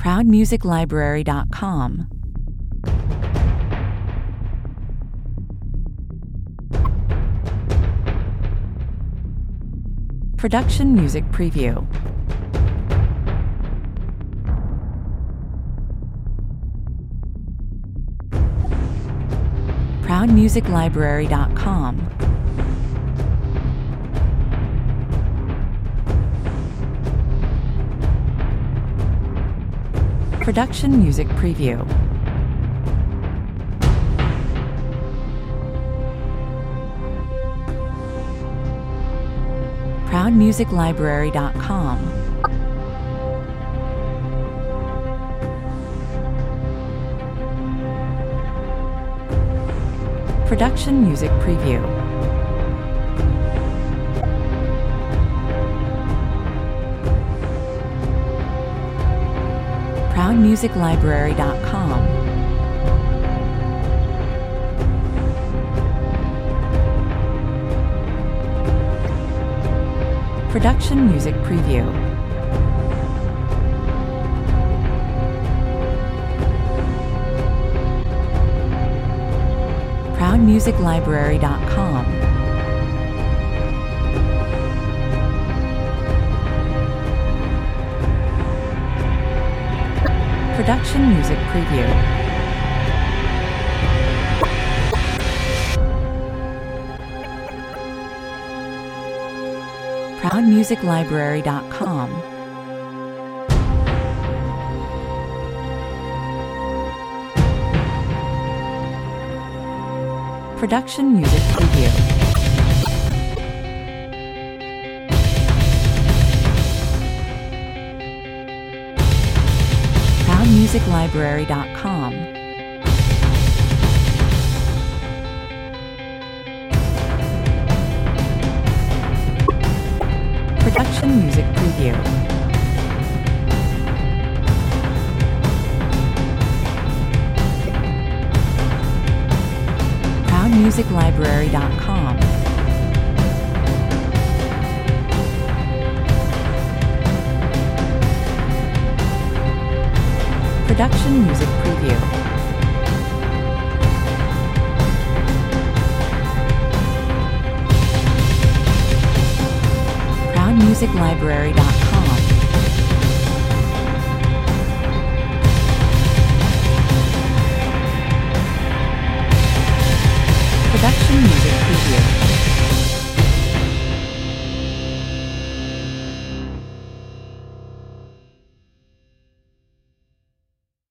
ProudMusicLibrary.com. Production Music Preview. ProudMusicLibrary.com. Production Music Preview. ProudMusicLibrary.com. Production Music Preview. ProudMusicLibrary.com. Production Music Preview. ProudMusicLibrary.com. Production Music Preview. ProudMusicLibrary.com. Production Music Preview. ProudMusicLibrary.com. Production Music Preview. ProudMusicLibrary.com. Production Music Preview. ProudMusicLibrary.com. Production Music Preview.